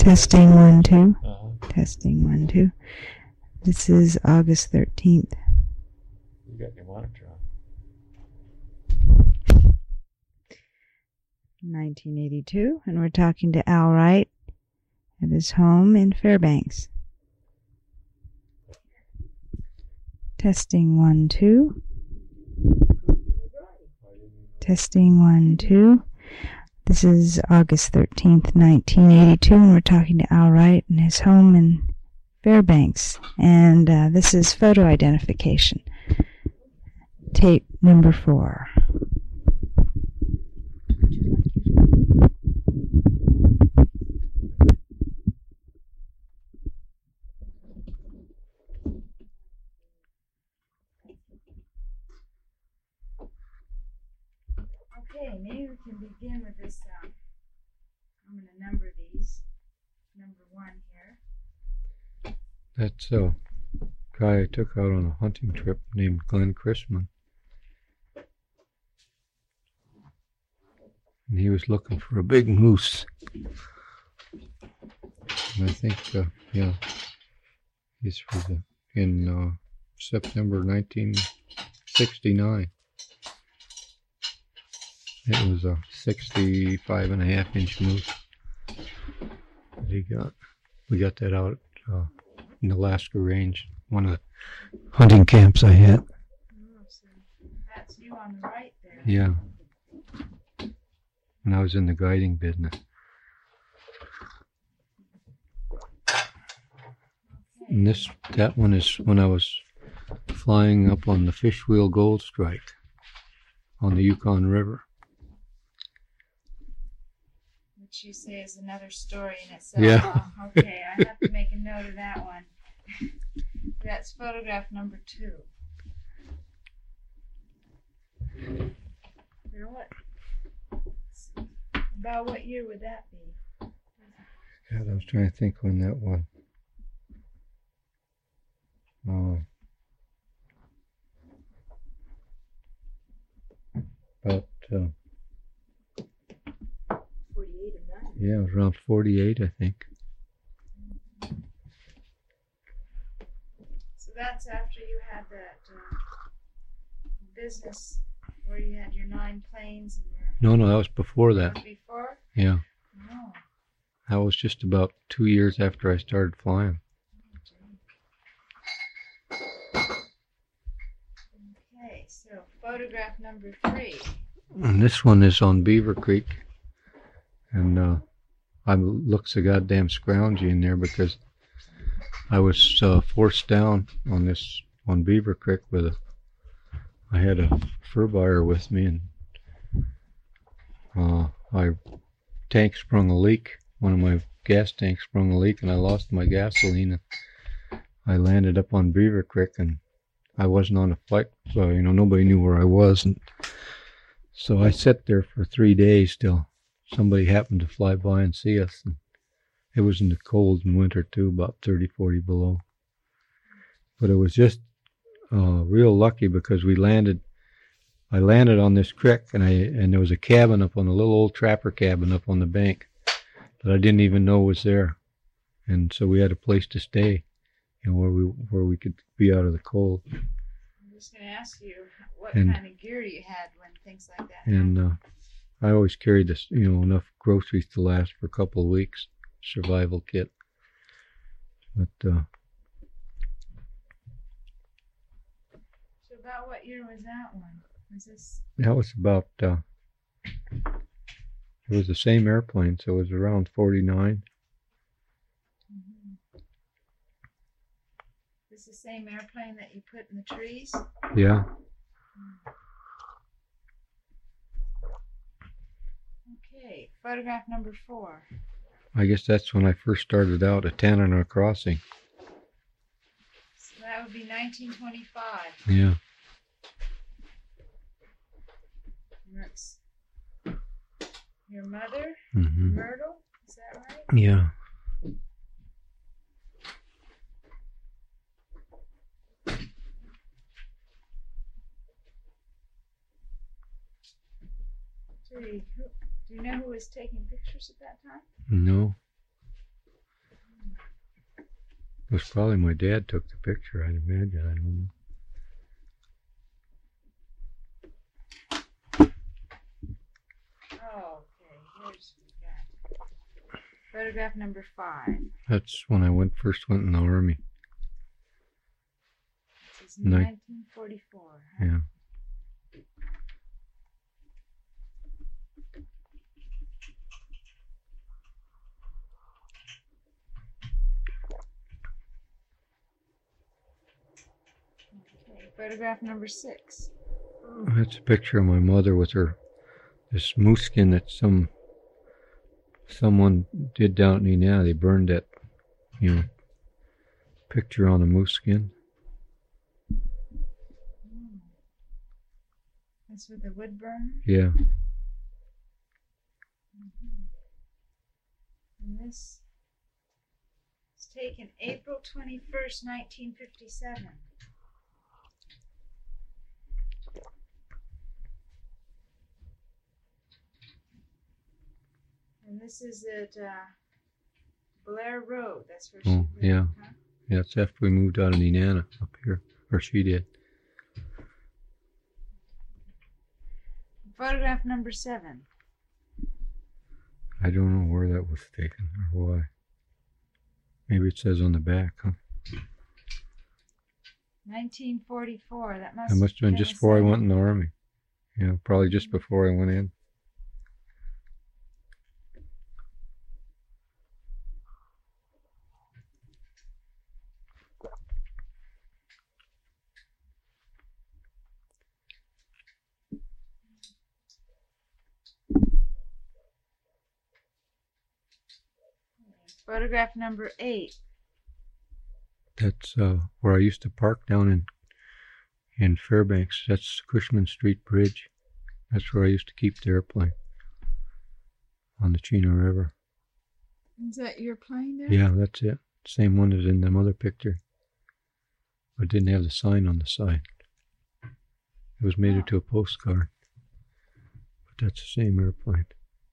Testing 1, 2. Uh-huh. Testing 1, 2. This is August 13th. You got your monitor on. 1982, and we're talking to Al Wright at his home in Fairbanks. Testing 1, 2. Testing 1, 2. This is August 13th, 1982, and we're talking to Al Wright in his home in Fairbanks. And this is photo identification. Tape number 4. Okay, maybe we can begin with this. I'm going to number these. Number 1 here. That's a guy I took out on a hunting trip named Glenn Chrisman. And he was looking for a big moose. And I think, this was in September 1969. It was a 65.5-inch moose that he got. We got that out in Alaska Range, one of the hunting camps I had. Oh, so that's you on the right there. Yeah. When I was in the guiding business. And that one is when I was flying up on the Fish Wheel Gold Strike on the Yukon River. Which you say is another story in itself. Yeah. Okay, I have to make a note of that one. That's photograph number 2. About what year would that be? God, I was trying to think when that was. About 48 or 9. yeah, it was around 48, I think. So that's after you had that business where you had your 9 planes and your... No, that was before that. Before? Yeah. Oh. That was just about 2 years after I started flying. Okay, so photograph number 3. And this one is on Beaver Creek. And I looks a goddamn scroungy in there because I was forced down on Beaver Creek I had a fur buyer with me, and my tank sprung a leak. One of my gas tanks sprung a leak, and I lost my gasoline. And I landed up on Beaver Creek, and I wasn't on a flight, so nobody knew where I was. And so I sat there for 3 days till somebody happened to fly by and see us. And it was in the cold in winter too, about 30, 40 below. But it was just real lucky because I landed on this creek, and there was a cabin up on a little old trapper cabin up on the bank that I didn't even know was there. And so we had a place to stay, where we could be out of the cold. I'm just going to ask you what kind of gear you had when things like that happened. And I always carried this, enough groceries to last for a couple of weeks, survival kit. But so about what year was that one? Was this? That was about. It was the same airplane, so it was around 49. Mm-hmm. This the same airplane that you put in the trees? Yeah. Okay, photograph number 4. I guess that's when I first started out at Tanana Crossing. So that would be 1925. Yeah. And that's your mother, Mm-hmm. Myrtle, is that right? Yeah. Do you know who was taking pictures at that time? No. It was probably my dad took the picture, I'd imagine. I don't know. Oh, okay. Here's what we got. Photograph number 5. That's when I first went in the army. This is 1944. Huh? Yeah. Okay. Photograph number 6. That's a picture of my mother with this moose skin that someone did down in Indiana. They burned that, picture on a moose skin. That's with the wood burner? Yeah. And this is taken April 21st, 1957. And this is at Blair Road. That's where she lived. Yeah. Huh? Yeah, it's after we moved out of Nenana up here. Or she did. Photograph number 7. I don't know where that was taken or why. Maybe it says on the back, huh? 1944. That That must have been just before I went in the army. Yeah, probably just before I went in. Photograph number 8. That's where I used to park down in Fairbanks. That's Cushman Street Bridge. That's where I used to keep the airplane on the Chino River. Is that your plane there? Yeah, that's it. Same one as in the other picture. But it didn't have the sign on the side. It was made into a postcard. But that's the same airplane.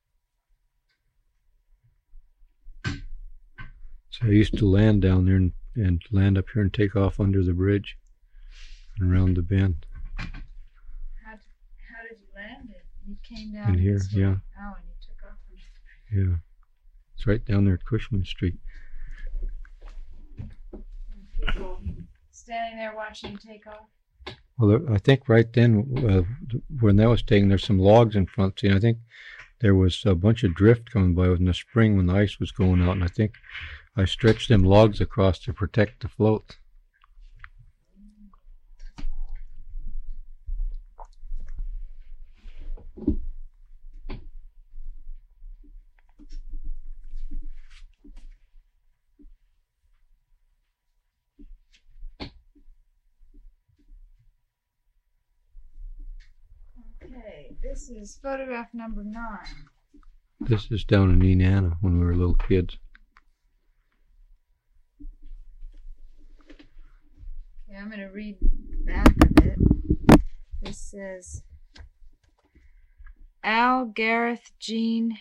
So I used to land down there and land up here and take off under the bridge and around the bend. How did you land it? You came down In here, this way. yeah. Oh, and you took off. Yeah. It's right down there at Cushman Street. People standing there watching you take off. Well, I think right then, when that was taken, there's some logs in front. See, and I think there was a bunch of drift coming by in the spring when the ice was going out, and I think I stretched them logs across to protect the float. Okay, this is photograph number 9. This is down in Nenana when we were little kids. Okay, I'm going to read the back of it. This says, Al, Gareth, Jean.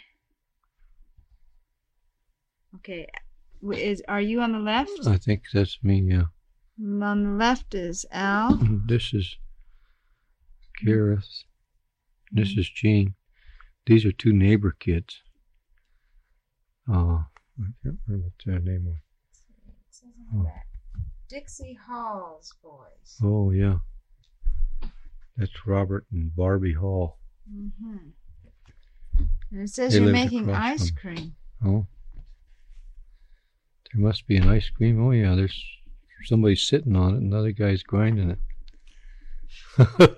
Okay, are you on the left? I think that's me, yeah. On the left is Al. This is Gareth. This is Jean. These are two neighbor kids. I can't remember what their name was. It says on the back. Dixie Hall's boys. Oh, yeah. That's Robert and Barbie Hall. Mm-hmm. And it says They you're lived making across ice from- cream. Oh. There must be an ice cream. Oh, yeah, there's somebody sitting on it and the other guy's grinding it.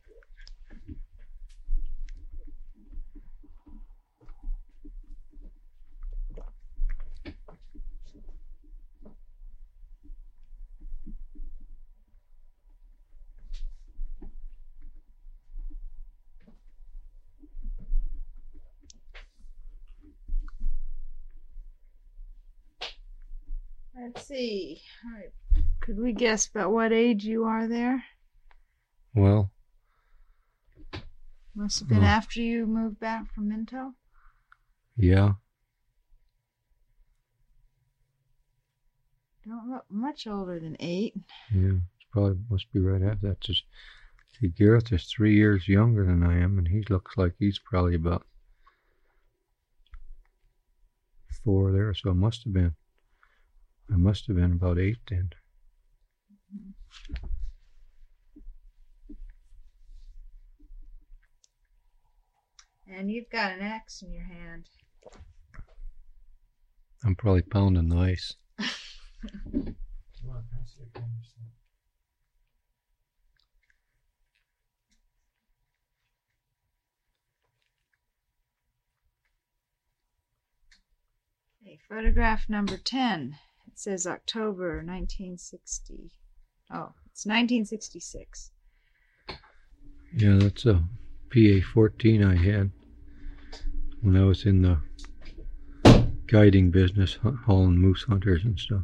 Let's see. All right. Could we guess about what age you are there? Well, Must have been after you moved back from Minto. yeah. Don't much older than 8. Yeah, it's probably must be right after that. Just see, Gareth is 3 years younger than I am, and he looks like he's probably about 4 there. So I must have been about 8 then. And you've got an axe in your hand. I'm probably pounding the ice. Okay, photograph number 10. It says October 1960. Oh, it's 1966. Yeah, that's a PA-14 I had when I was in the guiding business, hauling moose hunters and stuff.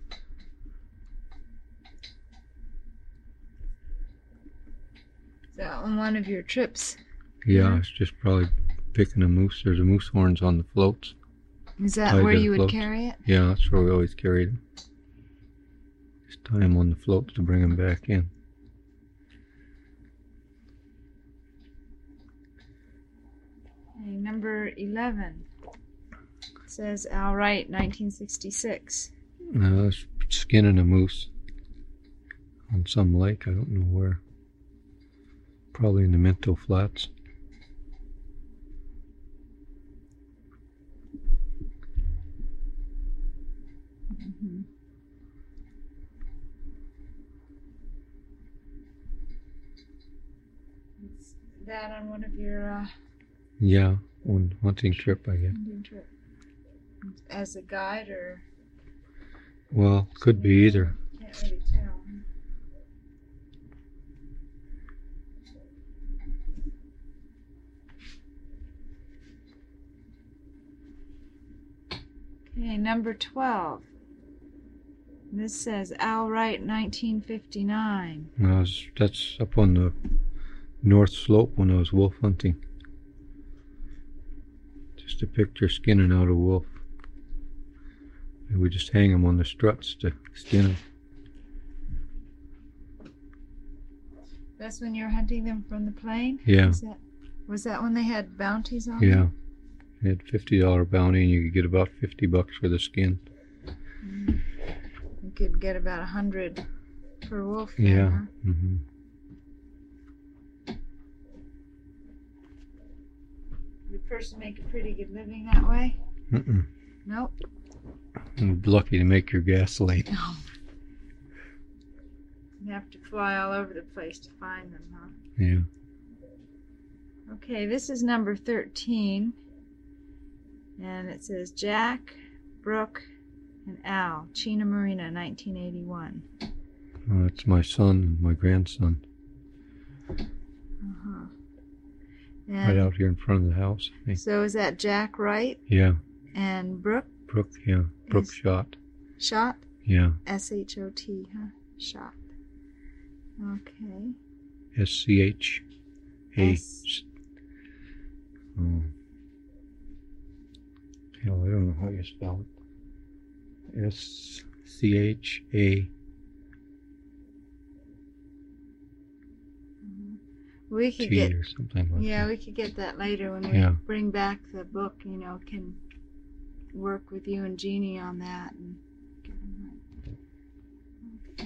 Is that on one of your trips? Yeah, it's just probably picking a moose. There's a moose horns on the floats. Is that where you would carry it? Yeah, that's where we always carried them. Just tie them on the floats to bring them back in. Okay, number 11. It says Al Wright, 1966. I was skinning a moose on some lake. I don't know where. Probably in the Minto Flats. Is that on one of your Yeah, one hunting trip, I guess. hunting trip? As a guide or? Well, could be either. Can't really tell. Okay, number 12. This says Al Wright, 1959. That's up on the North Slope when I was wolf hunting. Just a picture skinning out a wolf. And we just hang them on the struts to skin them. That's when you were hunting them from the plane? Yeah. Was that when they had bounties on Yeah. them? They had $50 bounty and you could get about $50 for the skin. You could get about 100 per wolf. Then, Yeah. Huh? Mm-hmm. Did the person make a pretty good living that way? Mm-mm. Nope. I'm lucky to make your gasoline. No. You have to fly all over the place to find them, huh? Yeah. Okay, this is number 13. And it says Jack, Brooke, and Al, Chena Marina, 1981. That's my son and my grandson. Uh-huh. Right out here in front of the house. So is that Jack Wright? Yeah. And Brooke? Brooke, yeah. Brooke Schott. Schott? Yeah. S-H-O-T, huh? Schott. Okay. S-C-H-A. Oh. Hell, I don't know how you spell it. S-C-H-A. We could T get or something like yeah, that. we could get that later when we bring back the book. You know, can work with you and Jeannie on that. And okay.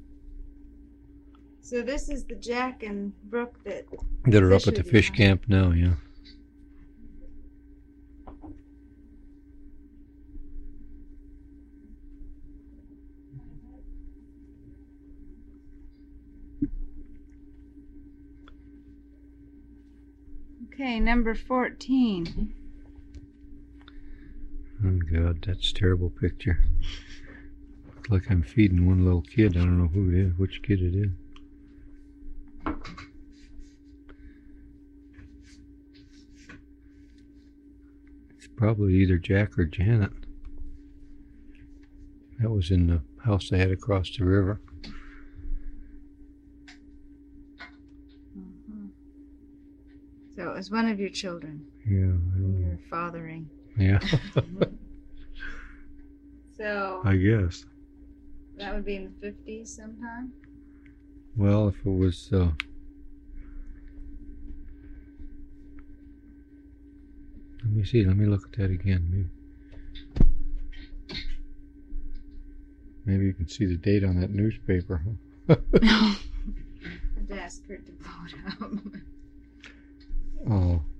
So this is the Jack and Brooke that are up at the fish camp now. Yeah. Okay, number 14. Oh God, that's a terrible picture. Looks like I'm feeding one little kid. I don't know who it is, which kid it is. It's probably either Jack or Janet. That was in the house I had across the river. So it was one of your children. Yeah, I don't know. You're fathering. Yeah. So I guess. That would be in the 50s sometime? Well, if it was, let me see, let me look at that again. Maybe you can see the date on that newspaper, huh? I'd ask her to pull it up. Oh.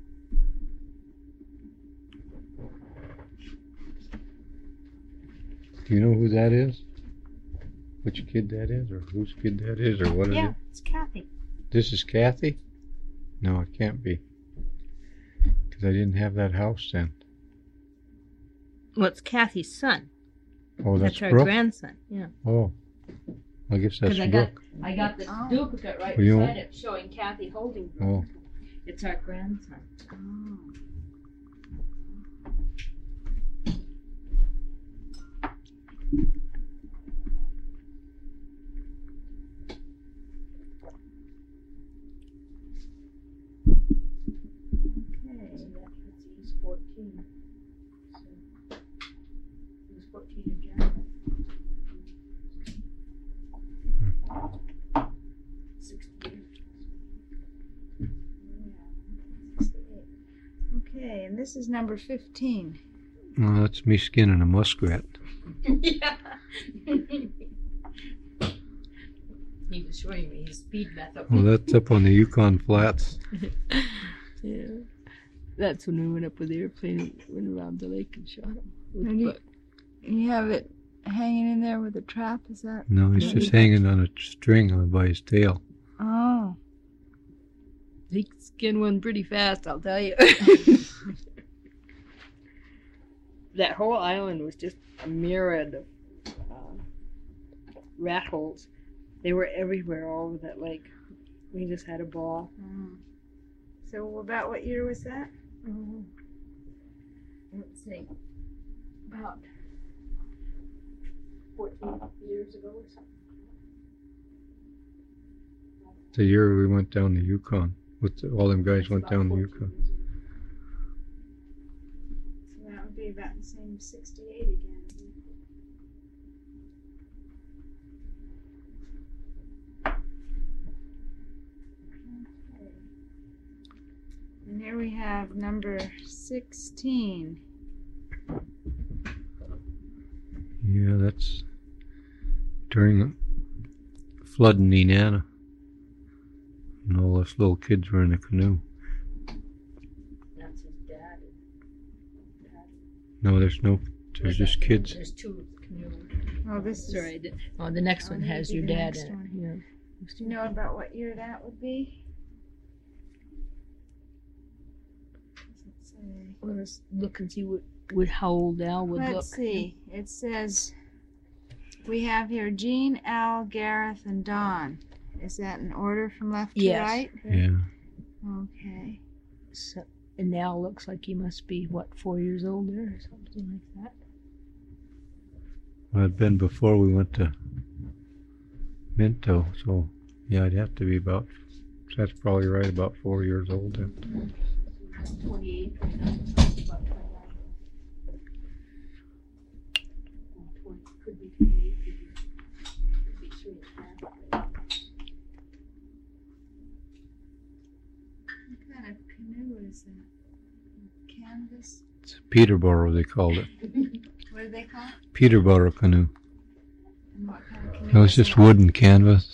Do you know who that is? Which kid that is, or whose kid that is, or what is it? Yeah, it's Kathy. This is Kathy? No, it can't be. Because I didn't have that house then. Well, it's Kathy's son. Oh, that's our Brooke? grandson. Yeah. Oh. I guess that's Brooke. I got the duplicate right Well, you beside know- it showing Kathy holding Oh. Brooke. It's our grandson. Oh. He's 14. So, he was 14 in January. 68. Okay, and this is number 15. Oh, that's me skinning a muskrat. Yeah. He was showing me his speed method. Well, that's up on the Yukon Flats. Yeah. That's when we went up with the airplane and went around the lake and shot him. And you have it hanging in there with a trap, is that? No, he's just hanging on a string by his tail. Oh. He can skin one pretty fast, I'll tell you. That whole island was just a myriad of rat holes. They were everywhere all over that lake. We just had a ball. Mm. So about what year was that? Let's see. About 14 years ago or something. The year we went down the Yukon. All them guys went down the Yukon. So that would be about the same 68 again. Okay. And here we have number 16. Yeah, that's during the flood in Nenana. And all us little kids were in a canoe. That's his dad. No, there's just kids. There's two canoes. Oh, this is. Sorry. The next one has maybe your the dad next in one. it. Yeah. Do you know about what year that would be? Doesn't say. Let's look and see how old Al would look. Let's see. It says we have here Jean, Al, Gareth, and Don. Is that in order from left to Yes. right? Yeah. Okay. So, and Al looks like he must be, 4 years older or something like that. Well, it'd been before we went to Minto, so yeah, I'd have to be about. That's probably right, about 4 years old then. 28, 29, about 29. 20, could be 28, could be 3.5. What kind of canoe is that? Canvas? It's a Peterborough, they called it. What do they call it? Peterborough canoe. And what kind of canoe? It was is just that? wood and canvas.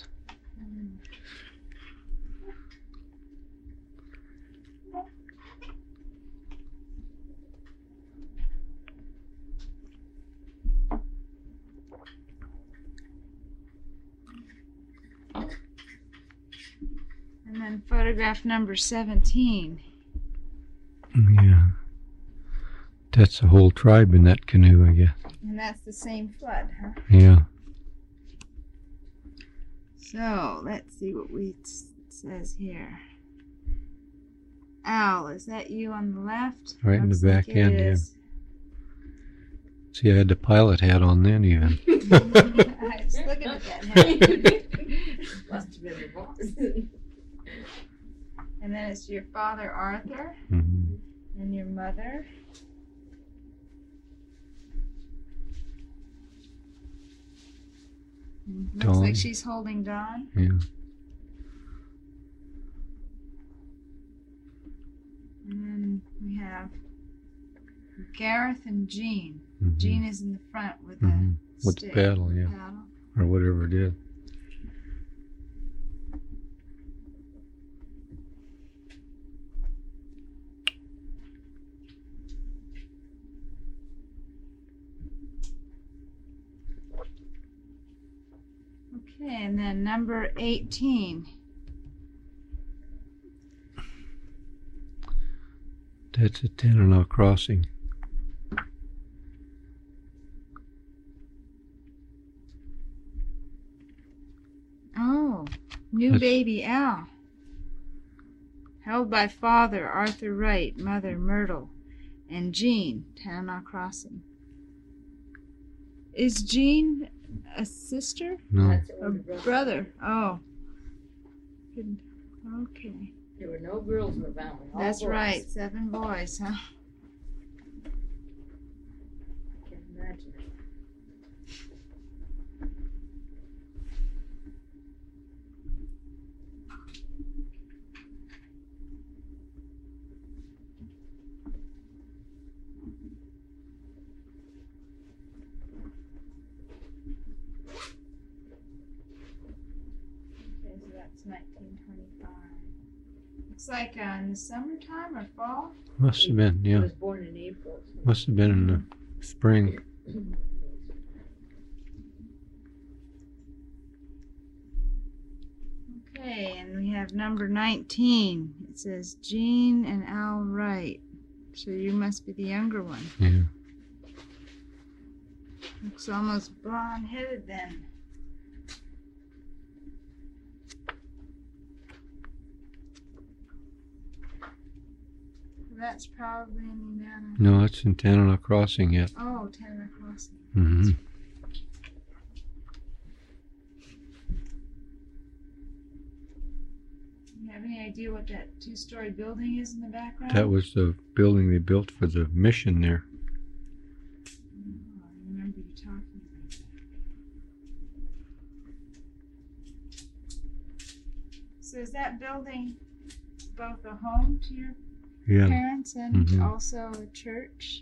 And then photograph number 17. Yeah. That's the whole tribe in that canoe, I guess. And that's the same flood, huh? Yeah. So, let's see what says here. Al, is that you on the left? Right in the Looks like back end, it yeah. is. See, I had the pilot hat on then even. I was looking at that hat. Must have been the boss. And then it's your father, Arthur, Mm-hmm. and your mother. Looks Dawn. like she's holding Dawn. Yeah. And then we have Gareth and Jean. Mhm. Jean is in the front with Mhm. the With the stick, paddle, yeah. paddle. Or whatever it is. Okay, and then number 18. That's at Tanana Crossing. Oh, new That's- baby Al. Held by father Arthur Wright, mother Myrtle, and Jean, Tanana Crossing. Is Jean a sister? No. That's the A older brother. brother. Oh. Good. Okay. There were no girls in the family. All That's boys. right. 7 boys, huh? I can imagine it. Okay, so that's 1925. Looks like in the summertime or fall. Must have been, He yeah. was born in April. So. Must have been in the spring. Okay, and we have number 19. It says Jean and Al Wright. So you must be the younger one. Yeah. Looks almost blonde-headed then. That's probably in Nevada. No, it's in Tanana Crossing yet. Oh, Tanana Crossing. Hmm. You have any idea what that 2-story building is in the background? That was the building they built for the mission there. Oh, I remember you talking about that. So is that building both a home to your Yeah. parents and Mhm. also a church?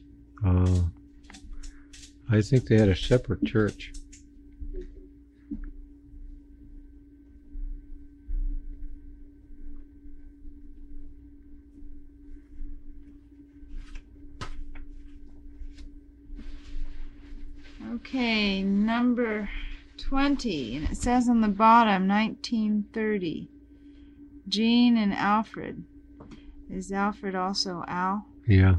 I think they had a separate church. Okay, number 20, and it says on the bottom 1930. Jean and Alfred. Is Alfred also Al? Yeah.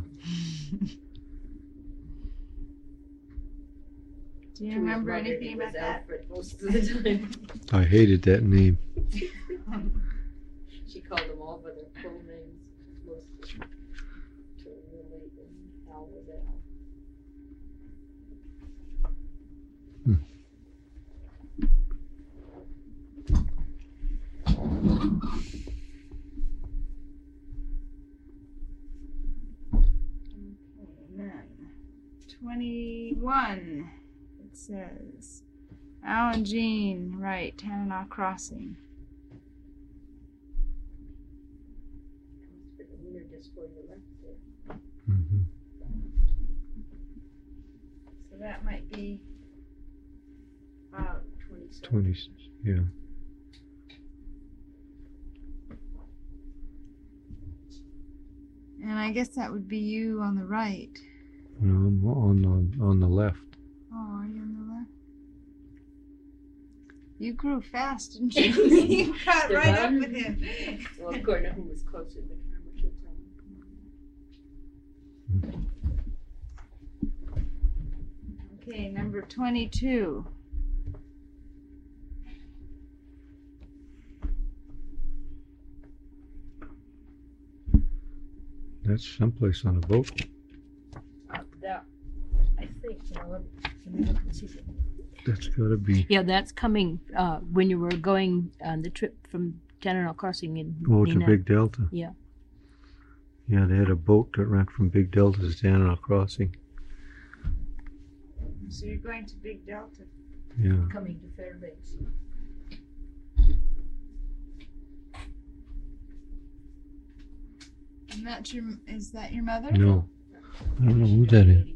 Do you To his remember mother, he anything was about that? Alfred most of the time. I hated that name. She called them all by their full names. Most of them. To relate, and Al was Al. And then 21, it says Al and Jean Wright, Tanana Crossing. But the winter just before you left there. Hmm. So that might be About 27. 20, yeah. and I guess that would be you on the right. No, I'm on the left. Oh, are you on the left? You grew fast, didn't you? You got They're right up done? with him. Well, according to who was closer to the camera, she'll tell me. Okay, number 22. That's someplace on a boat. That, I think, now let me look and see. That's got to be. Yeah, that's coming when you were going on the trip from Tanana Crossing in Oh, to Nina. Big Delta. Yeah. Yeah, they had a boat that went from Big Delta to Tanana Crossing. So you're going to Big Delta. Yeah. coming to Fairbanks. And is that your mother? No. I don't know who that is.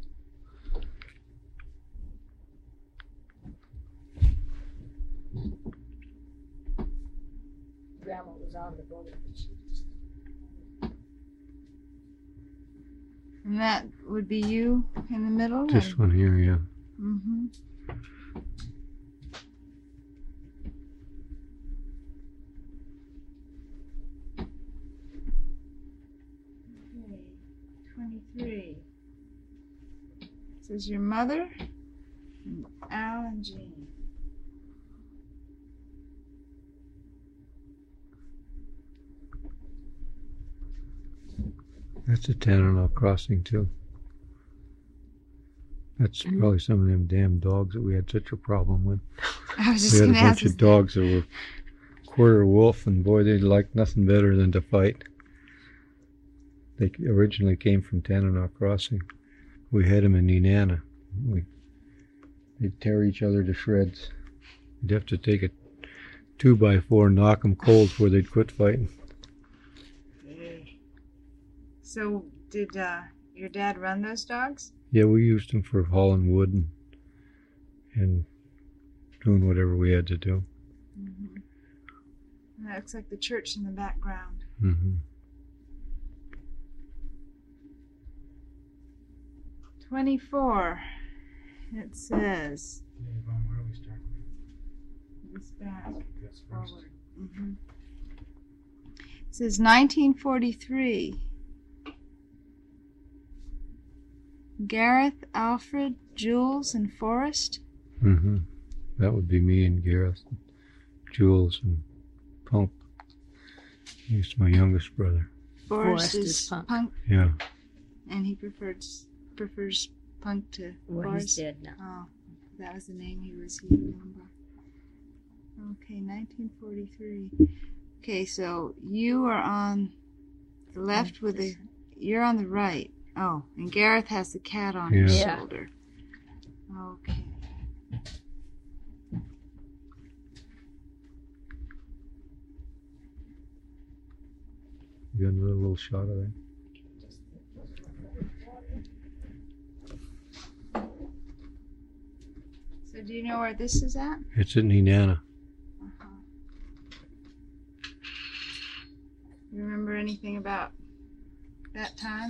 Grandma was on the boat. And that would be you in the middle? This one here, yeah. Mm-hmm. Okay, 23. This is your mother, and Al and Jean. That's a Tanana crossing too. That's probably some of them damn dogs that we had such a problem with. I was We just had a going to ask. bunch of dogs that were quarter wolf, and boy, they liked nothing better than to fight. They originally came from Tanana Crossing. We had them in Nenana. They'd tear each other to shreds. You'd have to take a 2x4 and knock them cold before they'd quit fighting. So, did your dad run those dogs? Yeah, we used them for hauling wood and doing whatever we had to do. Mm-hmm. And that looks like the church in the background. Mm-hmm. 24. It says. Where do we start? It's back. That's first. Forward. Mm-hmm. It says 1943. Gareth, Alfred, Jules, and Forrest. Mm-hmm. That would be me and Gareth, and Jules, and Punk. He's my youngest brother. Forrest Forrest is is Punk. Punk, Yeah. and he prefers Punk to Well, Forrest. he's dead now. Oh, that was the name he remember. Okay, 1943. Okay, so you are on the left with the. You're on the right. Oh, and Gareth has the cat on his Yeah. shoulder. Okay. You got another little shot of that? So do you know where this is at? It's in Nenana. Uh-huh. You remember anything about that time?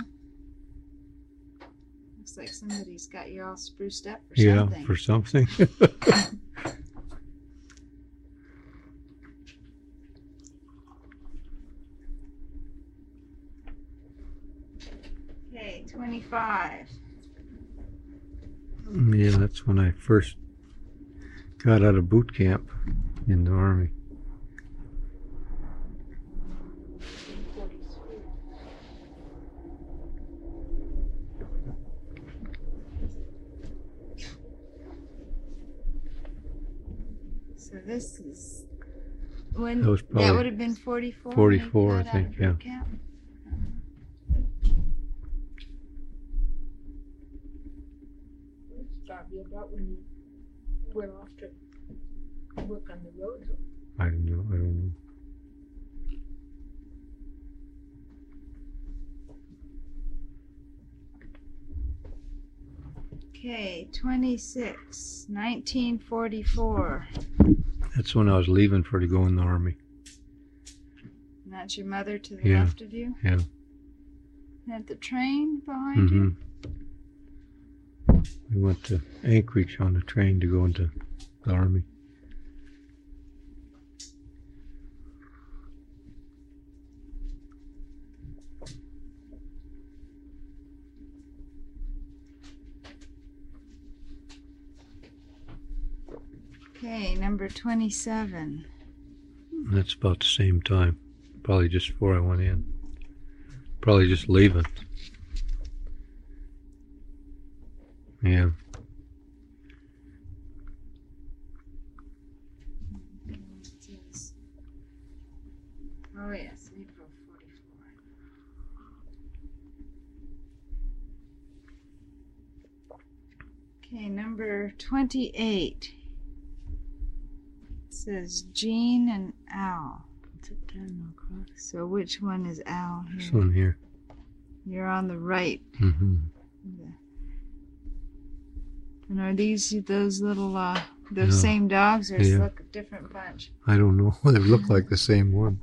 Looks like somebody's got you all spruced up for Yeah, something. for something. Okay, 25. Yeah, that's when I first got out of boot camp in the Army. So this is when That was probably would have been 44. 44, when I you got out think, of yeah. boot camp? It's probably about when you went off to work on the road. I don't know. Okay, 26, 1944. That's when I was leaving to go in the Army. And that's your mother to the Yeah, left of you? yeah. And the train behind Mm-hmm. you? We went to Anchorage on the train to go into the Army. Okay, number 27. That's about the same time. Probably just before I went in. Probably just leaving. Yeah. Oh, yes, April 44. Okay, number 28. says Jean and Al. It's a 10 across. So which one is Al This here? one here. You're on the right. Mm-hmm. And are those little those No. same dogs, or Yeah. look a different bunch? I don't know. They look like the same one.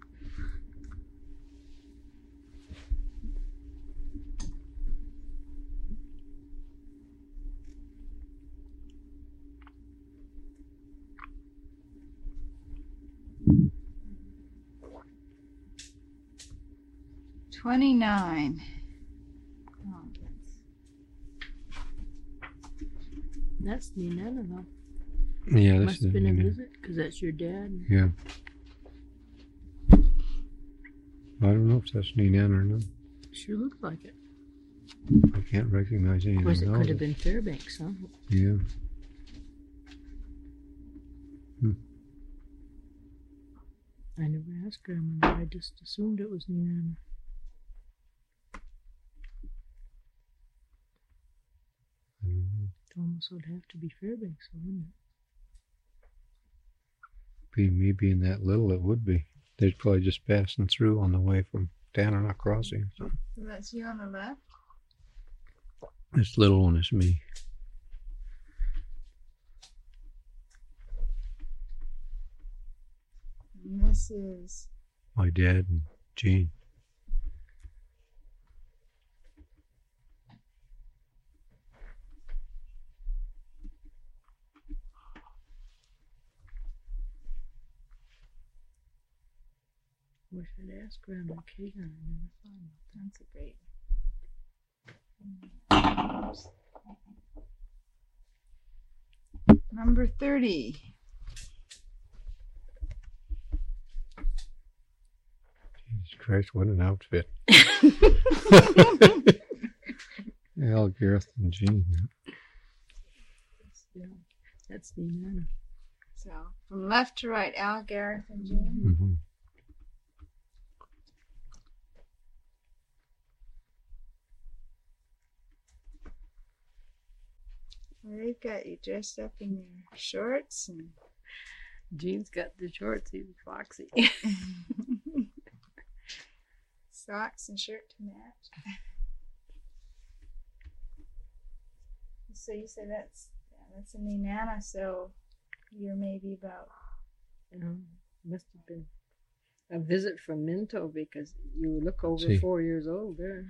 $29. Oh, That's Nina, though. Yeah, this Must is have been a yeah. visit, because that's your dad. Yeah. I don't know if that's Neenan or not. Sure looks like it. I can't recognize anything. Of course, it else. could have been Fairbanks, huh? Yeah. I never asked Grandma. I just assumed it was Nina. I don't know. It almost would have to be Fairbanks, wouldn't it? Be me being that little, it would be. They're probably just passing through on the way from Tanana Crossing. So So that's you on the left. this little one is me. And this is My dad and Jean. Wish I'd asked Grandma Kagan. I never thought about that. that's a great. Number 30. Jesus Christ, what an outfit. Al, Gareth, and Jean. Yeah, that's Nina. So from left to right, Al, Gareth, and Jean. Mm-hmm. Well, they've got you dressed up in your shorts and Jean's got the shorts, he's foxy. socks and shirt to match. So you say that's a Nenana, so you're maybe about Must have been a visit from Minto, because you look over See. 4 years old there.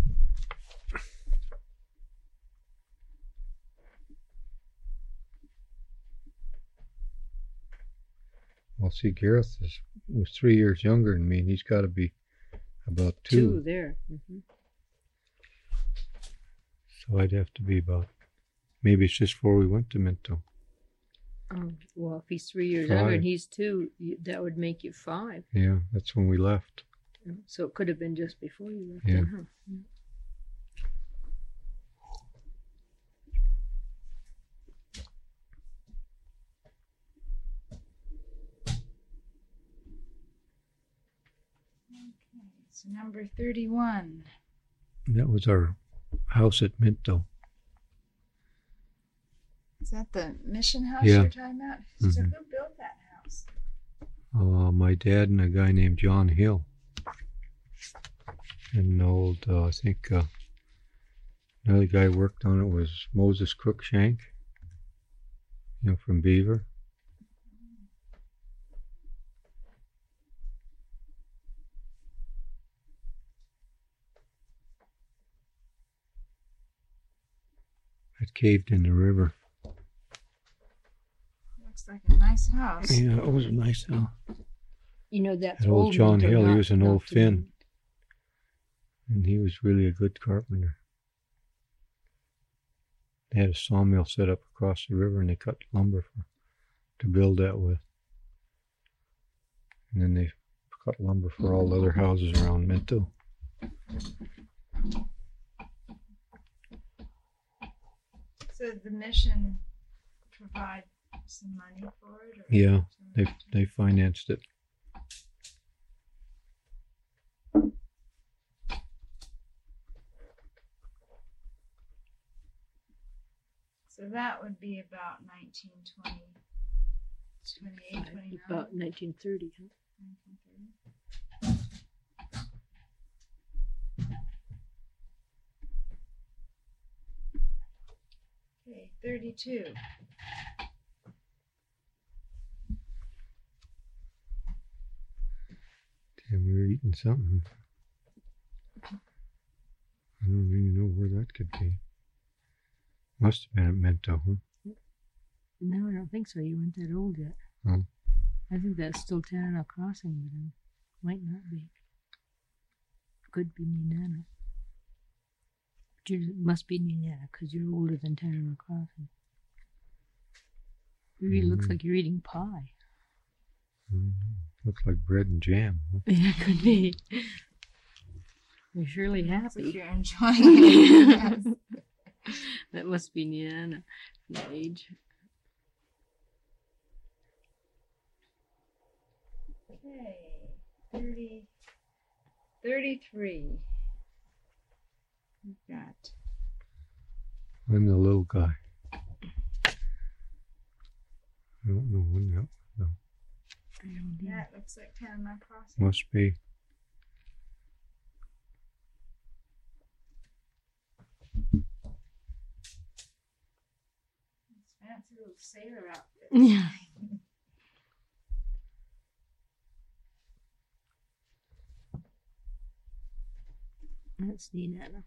Well, see, Gareth was 3 years younger than me, and he's got to be about two. 2 there. Mm-hmm. So I'd have to be about, maybe it's just before we went to Minto. Well, if he's 3 years younger 5. and he's 2, that would make you 5. Yeah, that's when we left. So it could have been just before you left. Yeah. Then, huh? Yeah. okay. So number 31. That was our house at Minto. Is that the mission house Yeah. you're talking about? So Mhm. who built that house? My dad and a guy named John Hill. And an old, I think, another guy worked on it was Moses Cruikshank, from Beaver. It caved in the river. Looks like a nice house. Yeah, it was a nice house. You know, that's That old John Minto, Hill, he not- was an not old the- Finn. And he was really a good carpenter. They had a sawmill set up across the river, and they cut lumber to build that with. And then they cut lumber for all the other houses around Minto. So the mission provide some money for it? Or Yeah, something? they financed it. So that would be about 1920. 28, 29. About 1930, huh? 1930. Okay, 32. Damn, we were eating something. I don't even know where that could be. Must have been at Mento, huh? No, I don't think so. You weren't that old yet. Oh. I think that's still Tanana Crossing, but it might not be. Could be Nenana. But you must be Nenana because you're older than Tanana Crossing. It really looks like you're eating pie. Looks like bread and jam. Huh? Yeah, it could be. You're surely Looks happy. like you're enjoying it. Yes. That must be Nenana from the age. Okay, 33. We've got I'm the little guy. I don't know when that was, though. that. Looks like Panama Crossing. Must be. This fancy little sailor outfit. Yeah. That's Nenana.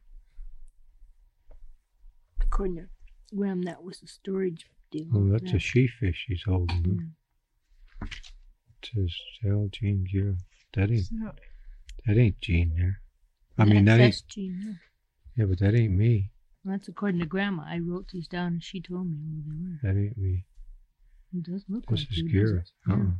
According to Graham, that was a storage deal. Oh, that's a she-fish he's holding. Huh? It says Sal Jean Gill. That ain't Jean there. I mean, that ain't. That's Jean, Yeah, but that ain't me. Well, that's according to Grandma. I wrote these down and she told me who they were. That ain't me. It does look This like is you, Gira. does it? Uh-uh.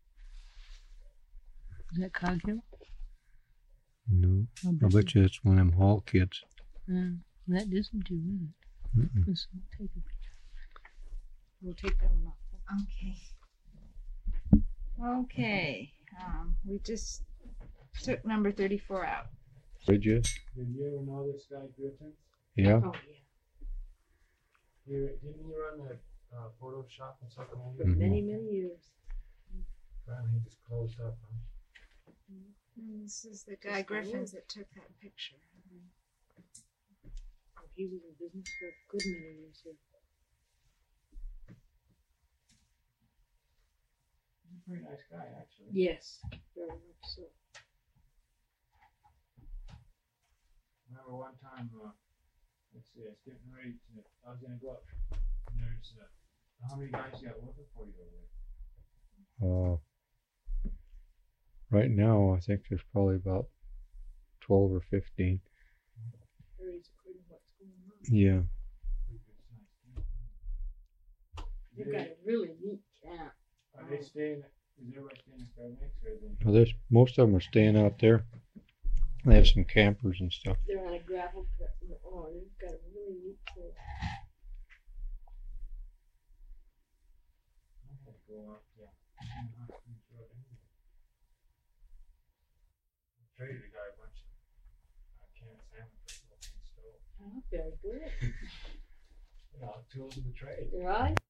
Is that Coghill? No. I bet you it's one of them hall kids. That isn't too, is it? Mm-mm. Let's take a picture. We'll take that one off. Okay. Okay. We just took number 34 out. Did you? Did you ever know this guy Griffin? Yeah. Oh, yeah. Didn't he run the photo shop in Sacramento? For many, many years. Finally, he just closed up. Huh? And this is the guy Griffins that took that picture. Oh, he was in business for a good many years here. He's a pretty nice guy, actually. Yes, very much so. Remember one time, let's see, I was getting ready to, I was going to go up, and there's, how many guys you got working for you over there? Right now, I think there's probably about 12 or 15. Varies according to what's going on. Yeah. Pretty good size. They've got a really neat camp. Are they staying, is everybody staying in Fairbanks, or are they? Well, most of them are staying out there. They have some campers and stuff. They're on a gravel pit. Oh, they've got a really neat place. I had to go up, yeah. Traded a guy a bunch of canned salmon for a propane stove. Oh, very good. You know, tools of the trade. Right?